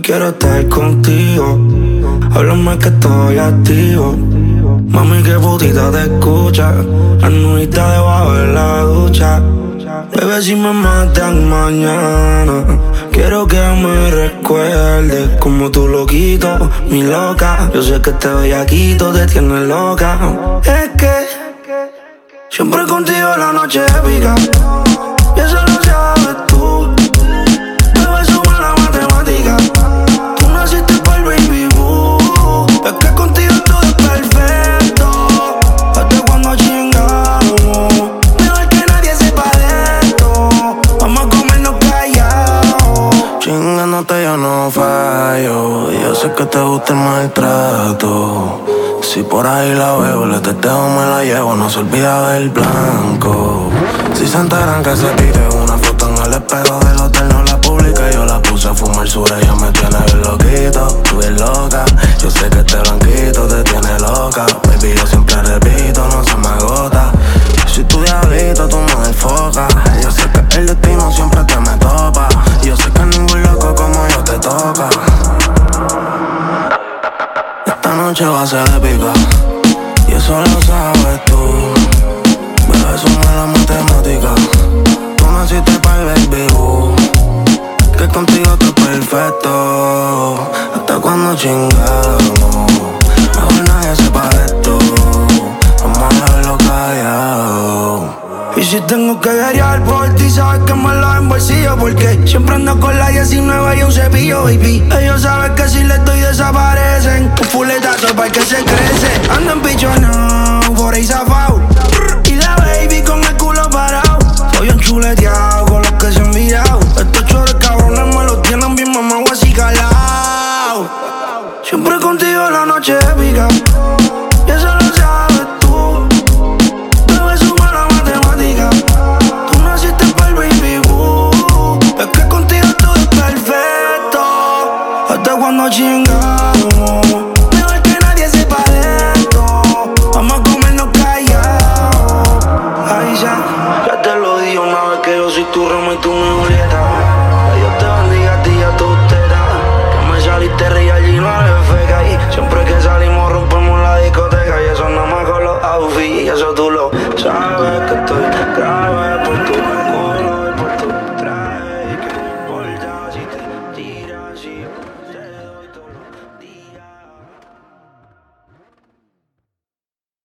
quiero estar contigo. Háblame que estoy activo. Mami, qué putita te escucha. Anuita debajo de la ducha. Bebé, si me matan mañana, quiero que me recuerdes como tu loquito, mi loca. Yo sé que este bellaquito te tiene loca. Es que siempre contigo la noche es épica. Y eso lo sabes tú. Bebé, suma la matemática. Tú naciste para el baby boo. Es que contigo todo es perfecto. Hasta cuando chingamos. Mejor que nadie sepa de esto. Vamos a comernos callados. Chingándote yo no fallo. Yo sé que te gusta el maltrato. Si por ahí la veo, le teteo, me la llevo, no se olvida del blanco. Si se enteran que se tire una foto en el espejo del hotel, no la publica. Yo la puse a fumar sur, ella me tiene bien loquito. Tú bien loca, yo sé que este blanquito te tiene loca. Baby, yo siempre repito, no se me agota. Si tu diablito, tú me enfocas. Yo sé que el destino siempre te me topa. Yo sé que ningún loco como yo te toca. Esta noche va a ser épica, y eso lo sabes tú. Bebé, suma la matemática. Tú naciste para el baby boo. Que contigo estoy perfecto. Hasta cuando chingamos, mejor nadie sepa de esto. Vamos a dejarlo callado. Y si tengo que guerrear por ti, sabes que me lo en bolsillo. Porque siempre ando con la 19 y un cepillo, baby. Ellos saben que si les doy desaparecen. Un fuletazo para que se crece. Ando en picho